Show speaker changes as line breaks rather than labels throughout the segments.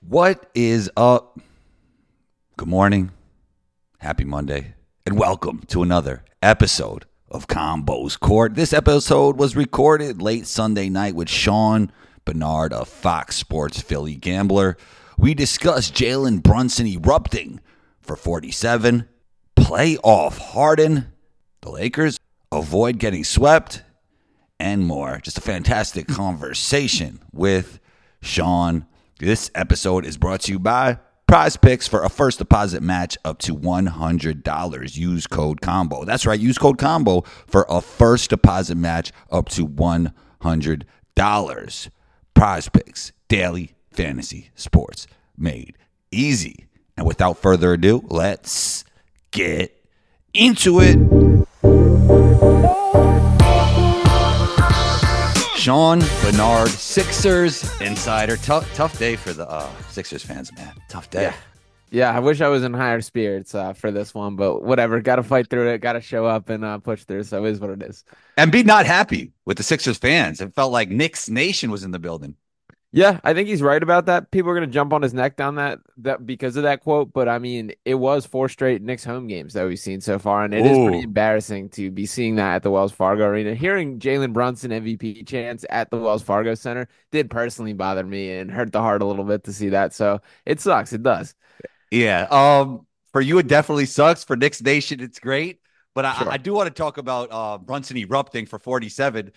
What is up? Good morning, happy Monday, and welcome to another episode of Combos Court. This episode was recorded late Sunday night with Sean Bernard of Fox Sports Philly Gambler. We discussed Jalen Brunson erupting for 47, playoff Harden, the Lakers avoid getting swept, and more. Just a fantastic conversation with Sean. This episode is brought to you by Prize Picks. For a first deposit match up to $100. Use code COMBO. That's right, use code COMBO for a first deposit match up to $100. Prize Picks, daily fantasy sports made easy. And without further ado, let's get into it. Sean Bernard, Sixers insider. Tough day for the Sixers fans, man. Tough day.
Yeah, I wish I was in higher spirits for this one, but whatever. Got to fight through it. Got to show up and push through. So it is what it is.
And be not happy with the Sixers fans. It felt like Knicks Nation was in the building.
Yeah, I think he's right about that. People are going to jump on his neck down that because of that quote, but I mean, it was four straight Knicks home games that we've seen so far, and it is pretty
Ooh.
embarrassing to be seeing that at the Wells Fargo Arena. Hearing Jalen Brunson MVP chants at the Wells Fargo Center did personally bother me and hurt the heart a little bit to see that. So it sucks. It does.
Yeah. For you, it definitely sucks. For Knicks Nation, it's great. But I
Sure.
do want to talk about Brunson erupting for 47.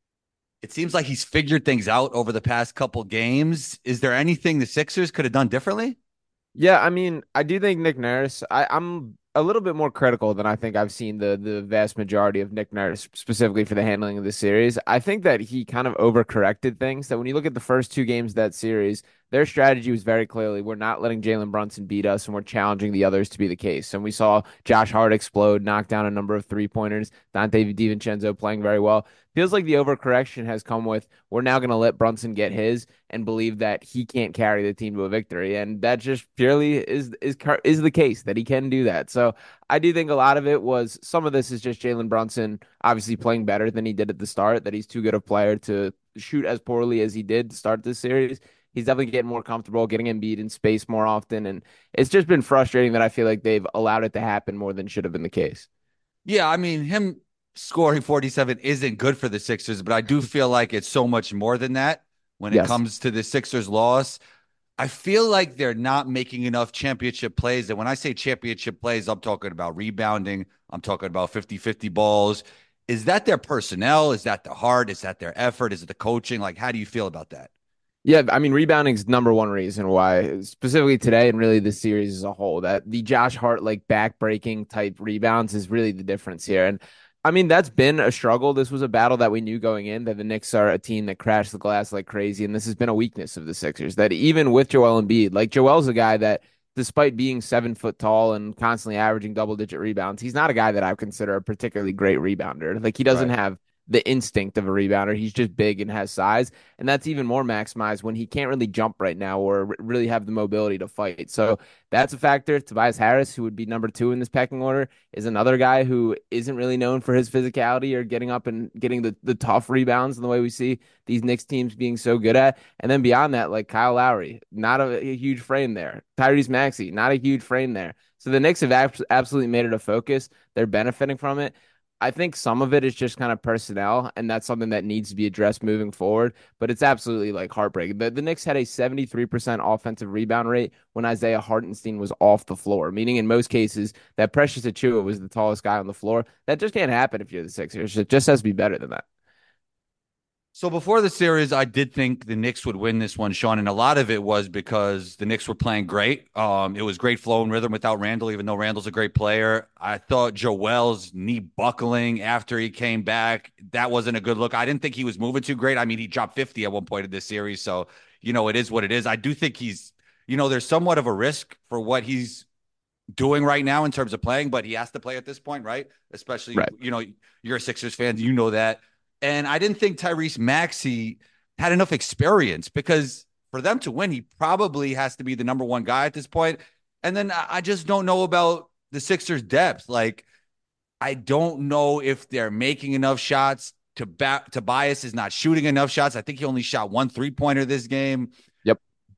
It seems like he's figured things out over the past couple games. Is there anything the Sixers could have done differently?
Yeah, I mean, I do think Nick Nurse. I'm a little bit more critical than I think I've seen the vast majority of Nick Nurse, specifically for the handling of the series. I think that he kind of overcorrected things. That when you look at the first two games of that series, their strategy was very clearly we're not letting Jalen Brunson beat us, and we're challenging the others to be the case. And we saw Josh Hart explode, knock down a number of 3-pointers. Dante DiVincenzo playing very well. Feels like the overcorrection has come with we're now going to let Brunson get his and believe that he can't carry the team to a victory, and that just purely is the case that he can do that. So I do think a lot of it was some of this is just Jalen Brunson obviously playing better than he did at the start. That he's too good a player to shoot as poorly as he did to start this series. He's definitely getting more comfortable, getting Embiid in space more often, and it's just been frustrating that I feel like they've allowed it to happen more than should have been the case.
Yeah, I mean, him scoring 47 isn't good for the Sixers, but I do feel like it's so much more than that when it
Yes.
comes to the Sixers loss. I feel like they're not making enough championship plays. And when I say championship plays, I'm talking about rebounding. I'm talking about 50-50 balls. Is that their personnel? Is that the heart? Is that their effort? Is it the coaching? Like, how do you feel about that?
Yeah, I mean, rebounding is number one reason why, specifically today and really this series as a whole, that the Josh Hart like back-breaking type rebounds is really the difference here. And I mean, that's been a struggle. This was a battle that we knew going in that the Knicks are a team that crashed the glass like crazy, and this has been a weakness of the Sixers. That even with Joel Embiid, like Joel's a guy that, despite being 7 foot tall and constantly averaging double-digit rebounds, he's not a guy that I would consider a particularly great rebounder. Like he doesn't
Right.
have the instinct of a rebounder. He's just big and has size. And that's even more maximized when he can't really jump right now or really have the mobility to fight. So that's a factor. Tobias Harris, who would be number two in this pecking order, is another guy who isn't really known for his physicality or getting up and getting the tough rebounds in the way we see these Knicks teams being so good at. And then beyond that, like Kyle Lowry, not a huge frame there. Tyrese Maxey, not a huge frame there. So the Knicks have absolutely made it a focus. They're benefiting from it. I think some of it is just kind of personnel, and that's something that needs to be addressed moving forward. But it's absolutely like heartbreaking. The Knicks had a 73% offensive rebound rate when Isaiah Hartenstein was off the floor, meaning in most cases that Precious Achiuwa was the tallest guy on the floor. That just can't happen if you're the Sixers. It just has to be better than that.
So before the series, I did think the Knicks would win this one, Sean, and a lot of it was because the Knicks were playing great. It was great flow and rhythm without Randall, even though Randall's a great player. I thought Joel's knee buckling after he came back, that wasn't a good look. I didn't think he was moving too great. I mean, he dropped 50 at one point in this series, so it is what it is. I do think there's somewhat of a risk for what he's doing right now in terms of playing, but he has to play at this point, right? Especially,
Right.
you're a Sixers fan, you know that. And I didn't think Tyrese Maxey had enough experience because for them to win, he probably has to be the number one guy at this point. And then I just don't know about the Sixers' depth. Like, I don't know if they're making enough shots. Tobias is not shooting enough shots. I think he only shot one 3-pointer this game.
Yep.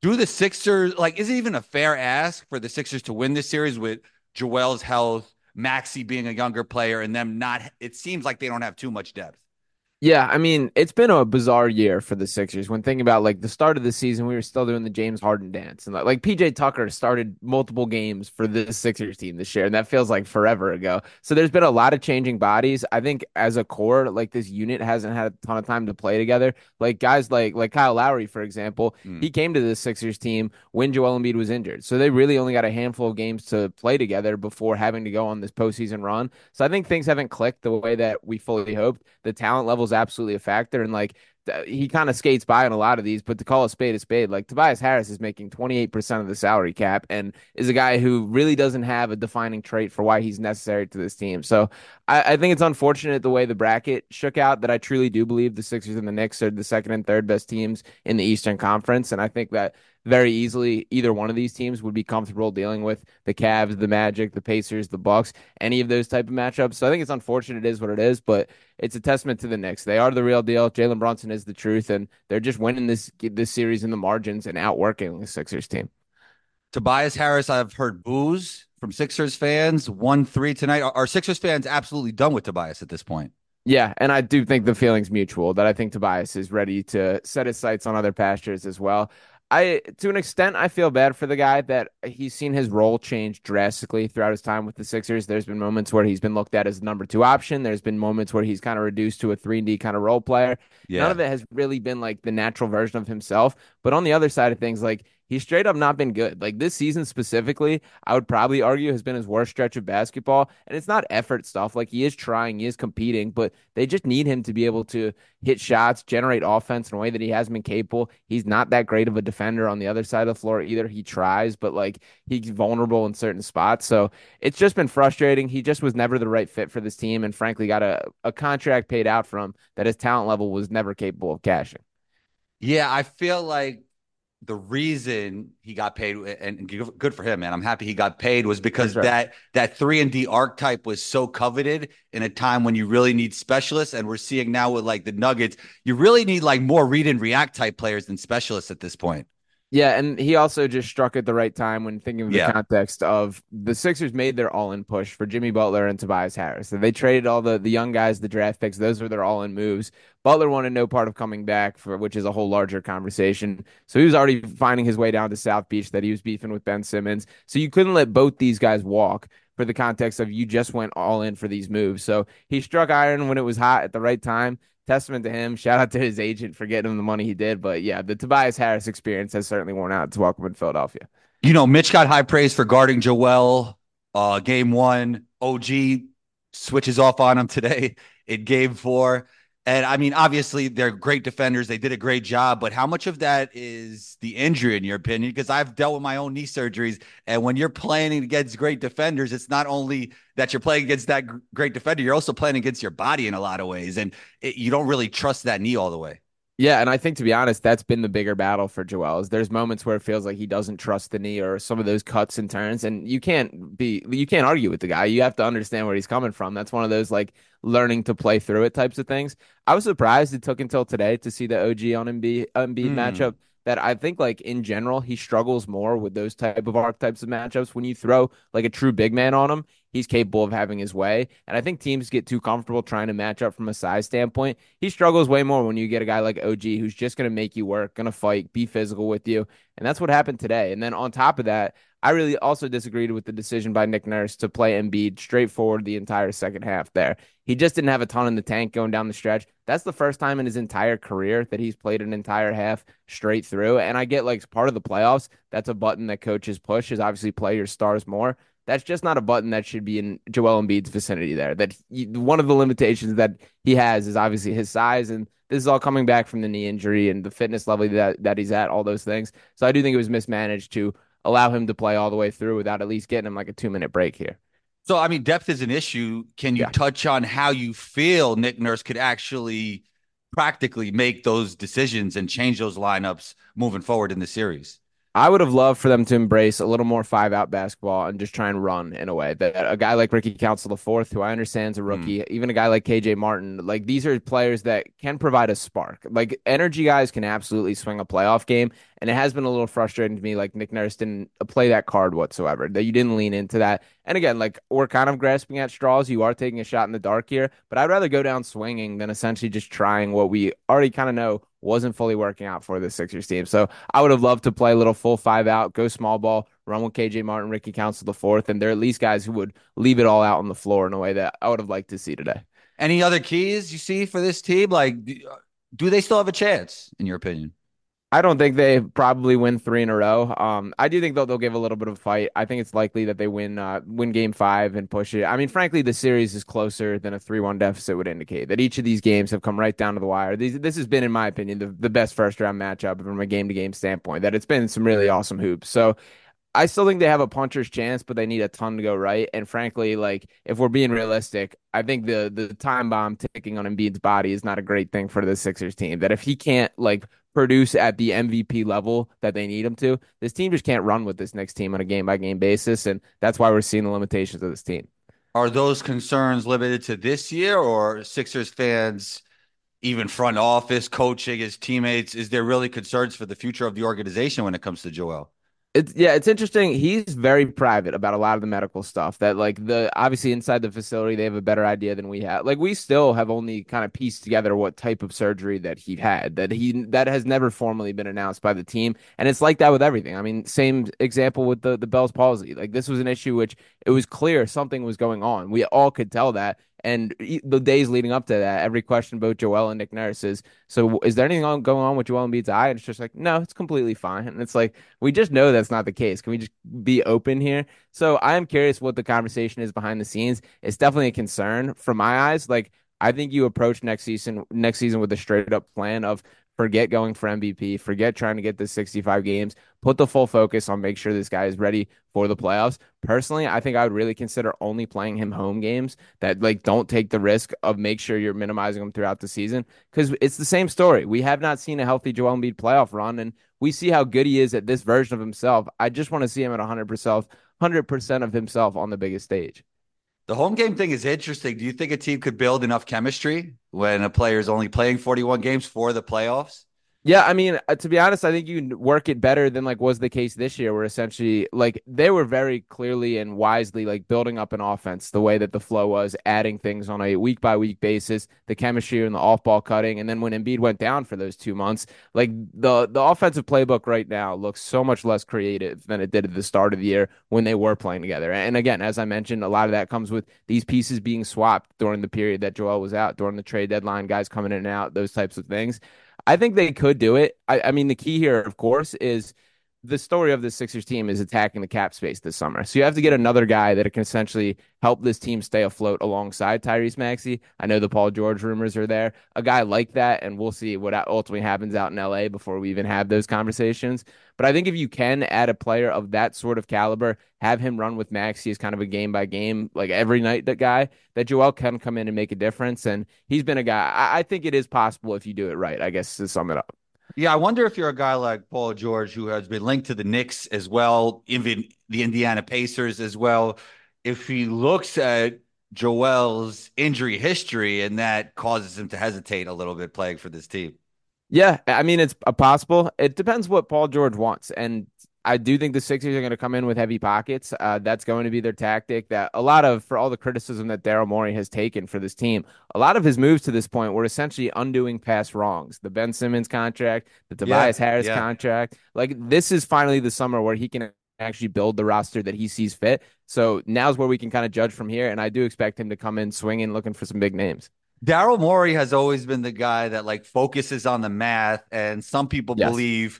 Do the Sixers, like, is it even a fair ask for the Sixers to win this series with Joel's health, Maxey being a younger player, and them not? It seems like they don't have too much depth.
Yeah, I mean, it's been a bizarre year for the Sixers. When thinking about like the start of the season, we were still doing the James Harden dance, and like PJ Tucker started multiple games for this Sixers team this year, and that feels like forever ago. So there's been a lot of changing bodies. I think as a core, like this unit hasn't had a ton of time to play together. Like guys like Kyle Lowry, for example,
Mm.
he came to the Sixers team when Joel Embiid was injured, so they really only got a handful of games to play together before having to go on this postseason run. So I think things haven't clicked the way that we fully hoped. The talent level is absolutely a factor, and like he kind of skates by on a lot of these. But to call a spade, like Tobias Harris is making 28% of the salary cap, and is a guy who really doesn't have a defining trait for why he's necessary to this team. So I think it's unfortunate the way the bracket shook out. That I truly do believe the Sixers and the Knicks are the second and third best teams in the Eastern Conference, and I think that very easily either one of these teams would be comfortable dealing with the Cavs, the Magic, the Pacers, the Bucks, any of those type of matchups. So I think it's unfortunate it is what it is, but it's a testament to the Knicks. They are the real deal. Jalen Brunson is the truth, and they're just winning this series in the margins and outworking the Sixers team.
Tobias Harris, I've heard boos from Sixers fans. 1-3 tonight. Are Sixers fans absolutely done with Tobias at this point?
Yeah, and I do think the feeling's mutual that I think Tobias is ready to set his sights on other pastures as well. To an extent, I feel bad for the guy that he's seen his role change drastically throughout his time with the Sixers. There's been moments where he's been looked at as the number two option. There's been moments where he's kind of reduced to a 3D kind of role player. None
Yeah.
of it has really been like the natural version of himself. But on the other side of things, like he's straight up not been good. Like this season specifically, I would probably argue has been his worst stretch of basketball. And it's not effort stuff. Like he is trying, he is competing, but they just need him to be able to hit shots, generate offense in a way that he hasn't been capable. He's not that great of a defender on the other side of the floor either. He tries, but like he's vulnerable in certain spots. So it's just been frustrating. He just was never the right fit for this team and frankly got a contract paid out from that his talent level was never capable of cashing.
Yeah, I feel like the reason he got paid and good for him, man. I'm happy he got paid was
For
because
sure.
that 3-and-D archetype was so coveted in a time when you really need specialists. And we're seeing now with like the Nuggets, you really need like more read and react type players than specialists at this point.
Yeah, and he also just struck at the right time when thinking of the
Yeah.
context of the Sixers made their all-in push for Jimmy Butler and Tobias Harris. So they traded all the young guys, the draft picks. Those were their all-in moves. Butler wanted no part of coming back, for which is a whole larger conversation. So he was already finding his way down to South Beach that he was beefing with Ben Simmons. So you couldn't let both these guys walk for the context of you just went all in for these moves. So he struck iron when it was hot at the right time. Testament to him. Shout out to his agent for getting him the money he did. But yeah, the Tobias Harris experience has certainly worn out. It's welcome in Philadelphia.
Mitch got high praise for guarding Joel. Game one, OG switches off on him today in game four. And I mean, obviously, they're great defenders. They did a great job. But how much of that is the injury, in your opinion? Because I've dealt with my own knee surgeries. And when you're playing against great defenders, it's not only that you're playing against that great defender, you're also playing against your body in a lot of ways. And you don't really trust that knee all the way.
Yeah, and I think to be honest, that's been the bigger battle for Joel. Is there's moments where it feels like he doesn't trust the knee or some of those cuts and turns, and you can't argue with the guy. You have to understand where he's coming from. That's one of those like learning to play through it types of things. I was surprised it took until today to see the OG on Embiid matchup.
Mm.
That I think like in general he struggles more with those type of archetypes of matchups. When you throw like a true big man on him, he's capable of having his way. And I think teams get too comfortable trying to match up from a size standpoint. He struggles way more when you get a guy like OG who's just going to make you work, going to fight, be physical with you. And that's what happened today. And then on top of that, I really also disagreed with the decision by Nick Nurse to play Embiid straightforward the entire second half there. He just didn't have a ton in the tank going down the stretch. That's the first time in his entire career that he's played an entire half straight through. And I get like part of the playoffs, that's a button that coaches push is obviously play your stars more. That's just not a button that should be in Joel Embiid's vicinity there. One of the limitations that he has is obviously his size, and this is all coming back from the knee injury and the fitness level that he's at, all those things. So I do think it was mismanaged to allow him to play all the way through without at least getting him like a 2 minute break here.
So, I mean, depth is an issue. Can you
Yeah.
touch on how you feel Nick Nurse could actually practically make those decisions and change those lineups moving forward in the series?
I would have loved for them to embrace a little more five out basketball and just try and run in a way that a guy like Ricky Council the fourth, who I understand is a
Hmm.
rookie, even a guy like KJ Martin, like these are players that can provide a spark. Like energy guys can absolutely swing a playoff game. And it has been a little frustrating to me, like Nick Nurse didn't play that card whatsoever, that you didn't lean into that. And again, like we're kind of grasping at straws. You are taking a shot in the dark here, but I'd rather go down swinging than essentially just trying what we already kind of know wasn't fully working out for the Sixers team. So I would have loved to play a little full five out, go small ball, run with KJ Martin, Ricky Council the fourth, and they're at least guys who would leave it all out on the floor in a way that I would have liked to see today.
Any other keys you see for this team? Like, do they still have a chance, in your opinion?
I don't think they probably win three in a row. I do think they'll give a little bit of a fight. I think it's likely that they win game five and push it. I mean, frankly, the series is closer than a 3-1 deficit would indicate. That each of these games have come right down to the wire. This has been, in my opinion, the best first round matchup from a game to game standpoint. That it's been some really awesome hoops. So I still think they have a puncher's chance, but they need a ton to go right. And frankly, like if we're being realistic, I think the time bomb ticking on Embiid's body is not a great thing for the Sixers team. That if he can't like produce at the MVP level that they need him to, this team just can't run with this next team on a game by game basis, and that's why we're seeing the limitations of this team.
Are those concerns limited to this year, or Sixers fans, even front office, coaching, his teammates? Is there really concerns for the future of the organization when it comes to Joel?
It's interesting. He's very private about a lot of the medical stuff that like the obviously inside the facility they have a better idea than we have. Like we still have only kind of pieced together what type of surgery that he had that has never formally been announced by the team. And it's like that with everything. I mean, same example with the Bell's palsy. Like this was an issue which it was clear something was going on. We all could tell that. And the days leading up to that, every question about Joel and Nick Nurse is, so is there anything going on with Joel Embiid's eye? And it's just like, no, it's completely fine. And it's like, we just know that's not the case. Can we just be open here? So I am curious what the conversation is behind the scenes. It's definitely a concern from my eyes. Like I think you approach next season with a straight up plan of forget going for MVP, forget trying to get the 65 games, put the full focus on make sure this guy is ready for the playoffs. Personally, I think I would really consider only playing him home games that like don't take the risk of make sure you're minimizing him throughout the season because it's the same story. We have not seen a healthy Joel Embiid playoff run, and we see how good he is at this version of himself. I just want to see him at 100% of himself on the biggest stage.
The home game thing is interesting. Do you think a team could build enough chemistry when a player is only playing 41 games for the playoffs?
Yeah, I mean, to be honest, I think you can work it better than like was the case this year, where essentially like they were very clearly and wisely like building up an offense the way that the flow was, adding things on a week by week basis, the chemistry and the off ball cutting, and then when Embiid went down for those 2 months, like the offensive playbook right now looks so much less creative than it did at the start of the year when they were playing together. And again, as I mentioned, a lot of that comes with these pieces being swapped during the period that Joel was out, during the trade deadline, guys coming in and out, those types of things. I think they could do it. I mean, the key here, of course, is the story of the Sixers team is attacking the cap space this summer. So you have to get another guy that can essentially help this team stay afloat alongside Tyrese Maxey. I know the Paul George rumors are there. A guy like that, and we'll see what ultimately happens out in LA before we even have those conversations. But I think if you can add a player of that sort of caliber, have him run with Maxey as kind of a game by game, like every night, that guy, that Joel can come in and make a difference. And he's been a guy, I think it is possible if you do it right, I guess, to sum it up.
Yeah, I wonder if you're a guy like Paul George who has been linked to the Knicks as well, even the Indiana Pacers as well. If he looks at Joel's injury history and that causes him to hesitate a little bit playing for this team.
Yeah, I mean it's a possible. It depends what Paul George wants, and I do think the Sixers are going to come in with heavy pockets. That's going to be their tactic. That a lot of for all the criticism that Daryl Morey has taken for this team, a lot of his moves to this point were essentially undoing past wrongs. The Ben Simmons contract, the
Yeah,
Tobias Harris
yeah.
contract. Like this is finally the summer where he can actually build the roster that he sees fit. So now's where we can kind of judge from here, and I do expect him to come in swinging, looking for some big names.
Daryl Morey has always been the guy that like focuses on the math, and some people
Yes.
believe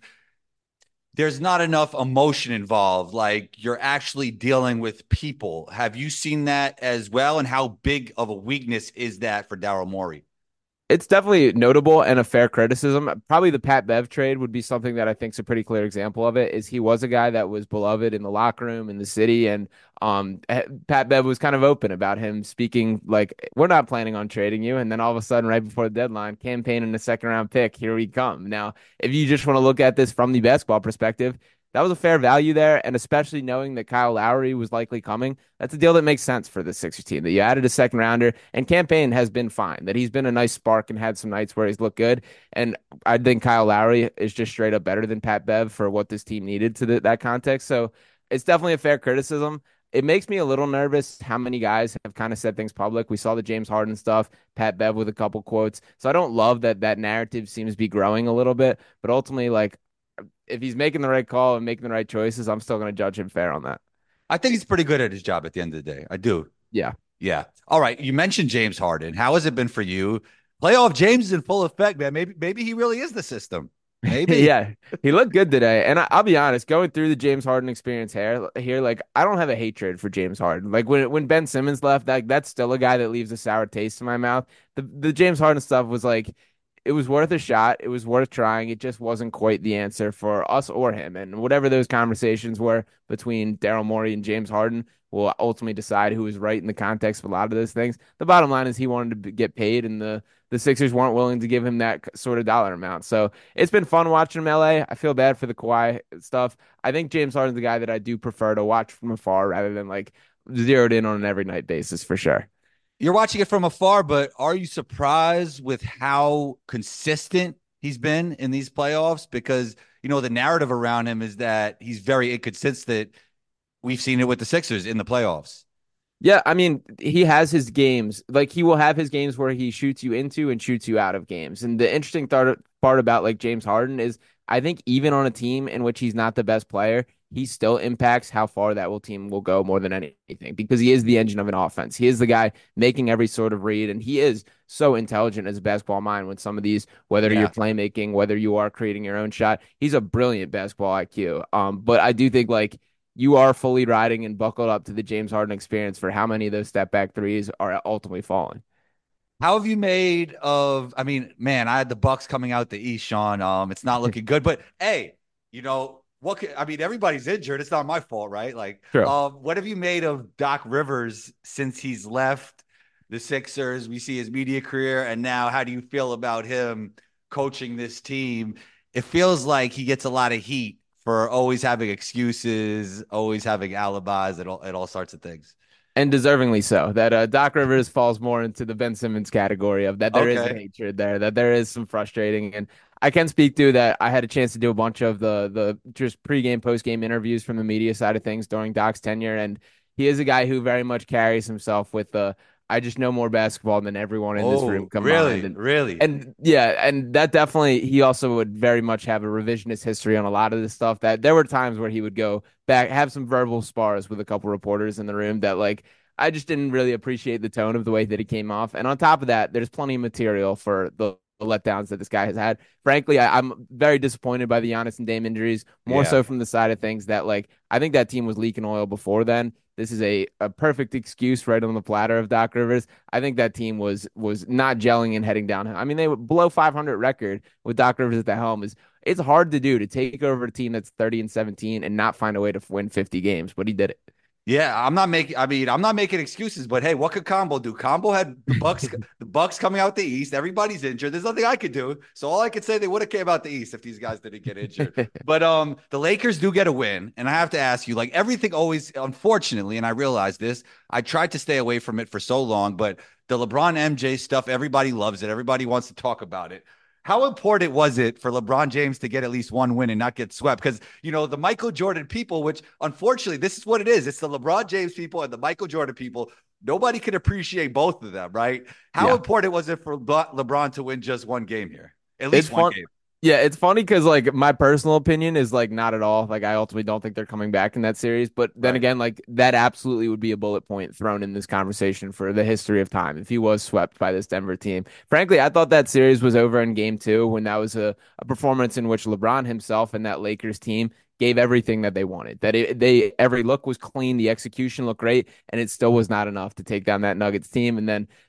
there's not enough emotion involved. Like you're actually dealing with people. Have you seen that as well? And how big of a weakness is that for Daryl Morey?
It's definitely notable and a fair criticism. Probably the Pat Bev trade would be something that I think is a pretty clear example of it. Is he was a guy that was beloved in the locker room in the city, and Pat Bev was kind of open about him speaking like we're not planning on trading you, and then all of a sudden, right before the deadline, campaign in the second round pick, here we come. Now, if you just want to look at this from the basketball perspective, that was a fair value there. And especially knowing that Kyle Lowry was likely coming, that's a deal that makes sense for the Sixers team. That you added a second rounder, and Cam Payne has been fine. That he's been a nice spark and had some nights where he's looked good. And I think Kyle Lowry is just straight up better than Pat Bev for what this team needed to that context. So it's definitely a fair criticism. It makes me a little nervous how many guys have kind of said things public. We saw the James Harden stuff, Pat Bev with a couple quotes. So I don't love that narrative seems to be growing a little bit, but ultimately, like, if he's making the right call and making the right choices, I'm still going to judge him fair on that.
I think he's pretty good at his job at the end of the day. I do.
Yeah.
Yeah. All right. You mentioned James Harden. How has it been for you? Playoff James is in full effect, man. Maybe he really is the system. Maybe.
Yeah, he looked good today. And I'll be honest, going through the James Harden experience here, like I don't have a hatred for James Harden. Like when Ben Simmons left, that's still a guy that leaves a sour taste in my mouth. The James Harden stuff was like it was worth a shot. It was worth trying. It just wasn't quite the answer for us or him. And whatever those conversations were between Daryl Morey and James Harden will ultimately decide who was right in the context of a lot of those things. The bottom line is he wanted to get paid, and the Sixers weren't willing to give him that sort of dollar amount. So it's been fun watching him LA. I feel bad for the Kawhi stuff. I think James Harden's the guy that I do prefer to watch from afar rather than like zeroed in on an every night basis for sure.
You're watching it from afar, but are you surprised with how consistent he's been in these playoffs? Because, the narrative around him is that he's very inconsistent. We've seen it with the Sixers in the playoffs.
Yeah, I mean, he has his games. Like he will have his games where he shoots you into and shoots you out of games. And the interesting part about like James Harden is I think even on a team in which he's not the best player, he still impacts how far that team will go more than anything because he is the engine of an offense. He is the guy making every sort of read, and he is so intelligent as a basketball mind with some of these, whether you're
Yeah.
playmaking, whether you are creating your own shot. He's a brilliant basketball IQ. But I do think like you are fully riding and buckled up to the James Harden experience for how many of those step back threes are ultimately falling.
How have you made of? I mean, man, I had the Bucks coming out the East, Sean. It's not looking good. But hey, what? I mean, everybody's injured. It's not my fault, right? Like,
True.
what have you made of Doc Rivers since he's left the Sixers? We see his media career, and now, how do you feel about him coaching this team? It feels like he gets a lot of heat for always having excuses, always having alibis, and all sorts of things.
And deservingly so. That Doc Rivers falls more into the Ben Simmons category of that there is a
Okay.
hatred there, that there is some frustrating. And I can speak to that. I had a chance to do a bunch of the just pregame, postgame interviews from the media side of things during Doc's tenure, and he is a guy who very much carries himself with the I just know more basketball than everyone in this room
Oh,
combined.
really?
And
Really?
and yeah, and that definitely he also would very much have a revisionist history on a lot of this stuff. That there were times where he would go back, have some verbal spars with a couple reporters in the room that like I just didn't really appreciate the tone of the way that he came off. And on top of that, there's plenty of material for the letdowns that this guy has had. Frankly, I'm very disappointed by the Giannis and Dame injuries, more
Yeah.
so from the side of things that like I think that team was leaking oil before then. This is a perfect excuse right on the platter of Doc Rivers. I think that team was not gelling and heading down. I mean, they would below 500 record with Doc Rivers at the helm is it's hard to do to take over a team that's 30 and 17 and not find a way to win 50 games, but he did it.
Yeah, I'm not making excuses, but hey, what could Combo do? Combo had the Bucks coming out the East. Everybody's injured. There's nothing I could do. So all I could say, they would have came out the East if these guys didn't get injured. But the Lakers do get a win, and I have to ask you, like everything always, unfortunately, and I realize this, I tried to stay away from it for so long, but the LeBron MJ stuff, everybody loves it. Everybody wants to talk about it. How important was it for LeBron James to get at least one win and not get swept? Because, the Michael Jordan people, which unfortunately, this is what it is. It's the LeBron James people and the Michael Jordan people. Nobody can appreciate both of them, right? How
Yeah.
important was it for LeBron to win just one game here? At
It's
least one
fun.
game.
Yeah, it's funny because like my personal opinion is like not at all. Like I ultimately don't think they're coming back in that series. But then
Right.
again, like that absolutely would be a bullet point thrown in this conversation for the history of time if he was swept by this Denver team. Frankly, I thought that series was over in game two when that was a performance in which LeBron himself and that Lakers team gave everything that they wanted. They every look was clean, the execution looked great, and it still was not enough to take down that Nuggets team. And then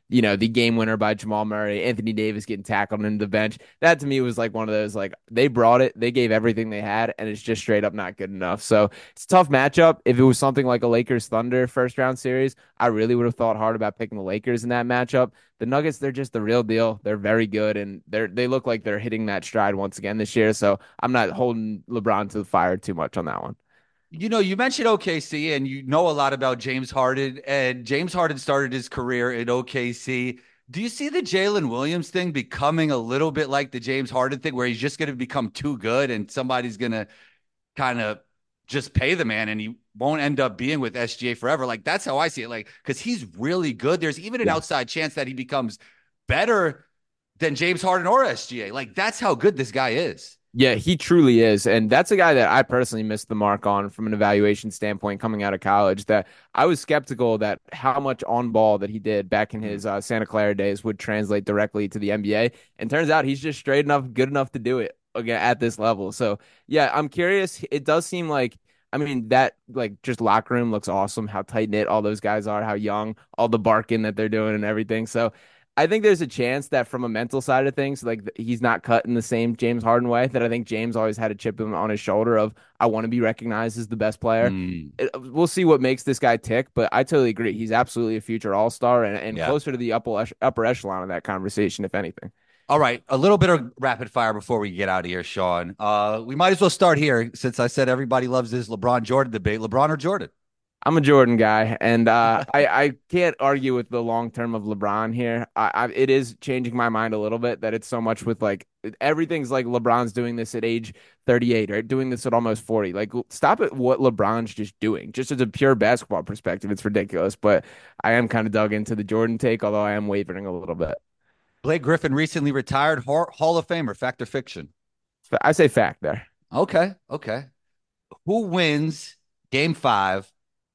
the game winner by Jamal Murray, Anthony Davis getting tackled into the bench. That to me was like one of those, like, they brought it, they gave everything they had, and it's just straight up not good enough. So it's a tough matchup. If it was something like a Lakers Thunder first round series, I really would have thought hard about picking the Lakers in that matchup. The Nuggets, they're just the real deal. They're very good, and they look like they're hitting that stride once again this year. So I'm not holding LeBron to the fire too much on that one.
You mentioned OKC and you know a lot about James Harden, and James Harden started his career in OKC. Do you see the Jalen Williams thing becoming a little bit like the James Harden thing, where he's just going to become too good and somebody's going to kind of just pay the man and he won't end up being with SGA forever? Like, that's how I see it. Like, because he's really good. There's even an
Yeah.
outside chance that he becomes better than James Harden or SGA. Like, that's how good this guy is.
Yeah, he truly is. And that's a guy that I personally missed the mark on from an evaluation standpoint coming out of college. That I was skeptical that how much on ball that he did back in his Santa Clara days would translate directly to the NBA. And turns out he's just straight enough, good enough to do it again at this level. So, yeah, I'm curious. It does seem like, I mean, that like just locker room looks awesome, how tight knit all those guys are, how young, all the barking that they're doing and everything. So, I think there's a chance that from a mental side of things, like he's not cut in the same James Harden way. That I think James always had a chip on his shoulder of I want to be recognized as the best player.
Mm,
We'll see what makes this guy tick, but I totally agree. He's absolutely a future All Star and
yeah.
closer to the upper echelon of that conversation, if anything.
All right, a little bit of rapid fire before we get out of here, Sean. We might as well start here since I said everybody loves this LeBron Jordan debate. LeBron or Jordan?
I'm a Jordan guy, and I can't argue with the long term of LeBron here. It is changing my mind a little bit that it's so much with like everything's like LeBron's doing this at age 38 or doing this at almost 40. Like, stop at what LeBron's just doing. Just as a pure basketball perspective, it's ridiculous. But I am kind of dug into the Jordan take, although I am wavering a little bit.
Blake Griffin recently retired. Hall of Famer, fact or fiction?
I say fact there.
Okay, okay. Who wins game five,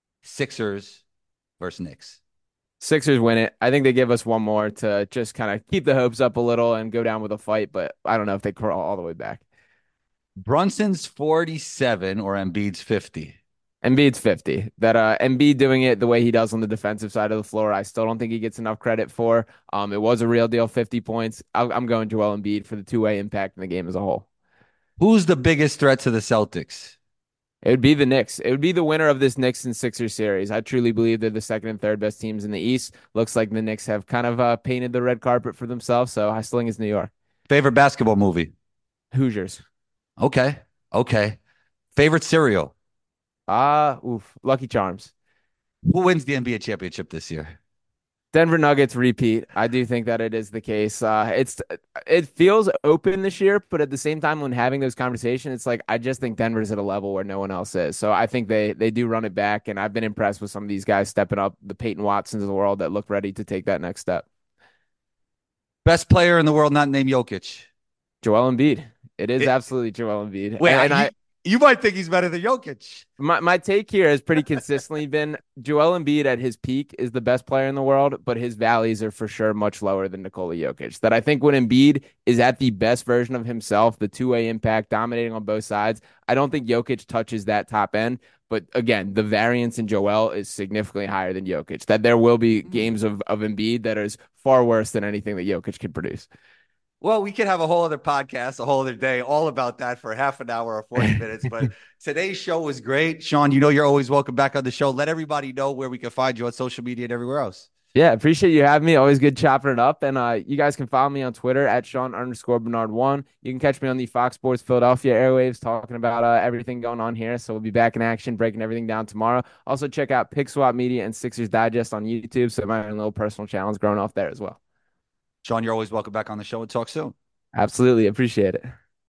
Sixers versus Knicks?
Sixers win it. I think they give us one more to just kind of keep the hopes up a little and go down with a fight, but I don't know if they crawl all the way back.
Brunson's 47 or Embiid's 50?
Embiid's 50. That Embiid doing it the way he does on the defensive side of the floor, I still don't think he gets enough credit for. It was a real deal 50 points. I'm going Joel Embiid for the two-way impact in the game as a whole.
Who's the biggest threat to the Celtics?
It would be the Knicks. It would be the winner of this Knicks and Sixers series. I truly believe they're the second and third best teams in the East. Looks like the Knicks have kind of painted the red carpet for themselves, so I still think it's New York.
Favorite basketball movie?
Hoosiers.
Okay, okay. Favorite cereal?
Lucky Charms.
Who wins the NBA championship this year?
Denver Nuggets repeat. I do think that it is the case. It feels open this year, but at the same time, when having those conversations, it's like I just think Denver's at a level where no one else is. So I think they do run it back, and I've been impressed with some of these guys stepping up, the Peyton Watsons of the world that look ready to take that next step.
Best player in the world not named Jokic.
Joel Embiid. It is
It,
absolutely Joel Embiid,
wait,
and
you might think he's better than Jokic.
my take here has pretty consistently been Joel Embiid at his peak is the best player in the world, but his valleys are for sure much lower than Nikola Jokic. That I think when Embiid is at the best version of himself, the two-way impact, dominating on both sides, I don't think Jokic touches that top end. But again, the variance in Joel is significantly higher than Jokic. That there will be games of Embiid that is far worse than anything that Jokic could produce.
Well, we could have a whole other podcast, a whole other day, all about that for half an hour or 40 minutes. But today's show was great. Sean, you're always welcome back on the show. Let everybody know where we can find you on social media and everywhere else.
Yeah, appreciate you having me. Always good chopping it up. And you guys can follow me on Twitter at Sean_Bernard1. You can catch me on the Fox Sports Philadelphia airwaves talking about everything going on here. So we'll be back in action, breaking everything down tomorrow. Also, check out Pick Swap Media and Sixers Digest on YouTube. So my own little personal challenge growing off there as well.
Sean, you're always welcome back on the show and talk soon.
Absolutely. Appreciate it.